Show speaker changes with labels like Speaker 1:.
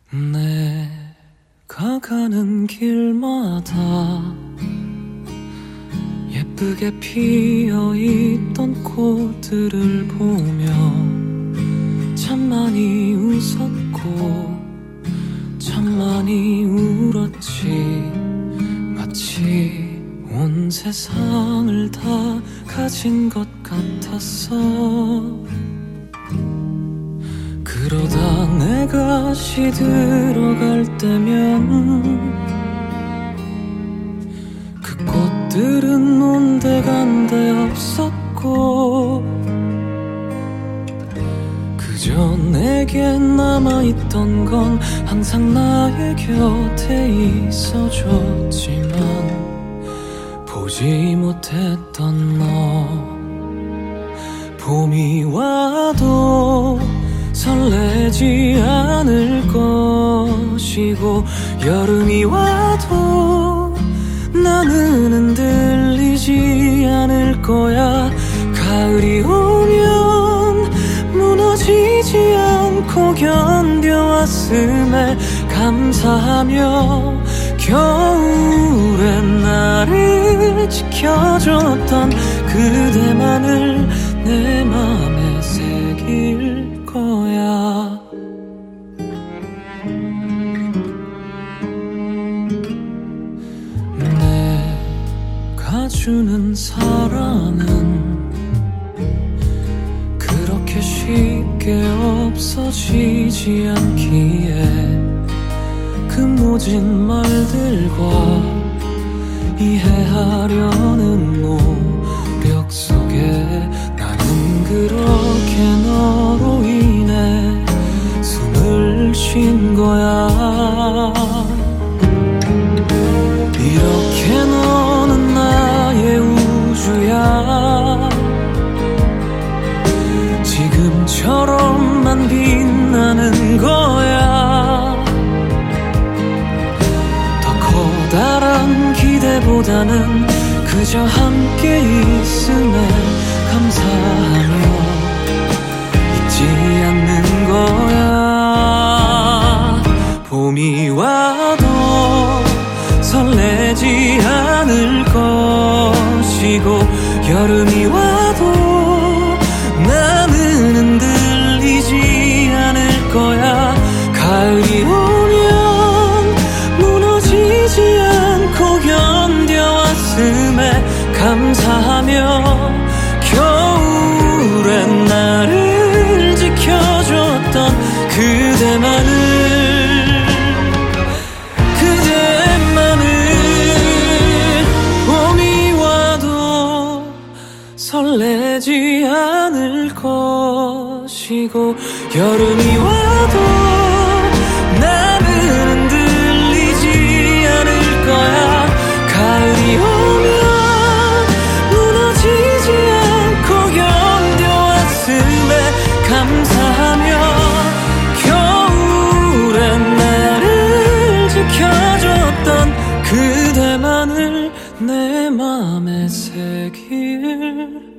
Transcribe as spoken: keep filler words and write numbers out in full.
Speaker 1: 내가 가는 길마다 예쁘게 피어있던 꽃들을 보며 참 많이 웃었고 참 많이 울었지. 마치 온 세상을 다 가진 것 같았어. 그러다 내가 시들어갈 때면 그 꽃들은 온데간데 없었고 그저 내겐 남아있던 건 항상 나의 곁에 있어줬지만 보지 못했던 너. 봄이 와도 설레지 않을 것이고 여름이 와도 나는 흔들리지 않을 거야. 가을이 오면 무너지지 않고 견뎌왔음에 감사하며 겨울엔 나를 지켜줬던 그대만을 내 맘에 새길 거야. 내가 주는 사랑은 그렇게 쉽게 없어지지 않기에 그 모진 말들과 이해하려는 노력 속에 나는 그렇게 너로 인해 숨을 쉰 거야. 이렇게 너는 나의 우주야. 지금처럼만 빛나는 거야. 더 커다란 기대보다는 그저 함께 있음에 감사하며 잊지 않는 거야. 봄이 와도 설레지 않을 것이고 여름이 와도 나는 흔들리지 않을 거야. 가을이 오면 무너지지 않고 견뎌왔음에 감사하며 겨울엔 나를 지켜줬던 그대만을 설레지 않을 것이고 여름이 와도 나는 흔들리지 않을 거야. 가을이 오면 무너지지 않고 견뎌왔음에 감사하며 겨울엔 나를 지켜줬던 그대만을 내 맘에 새길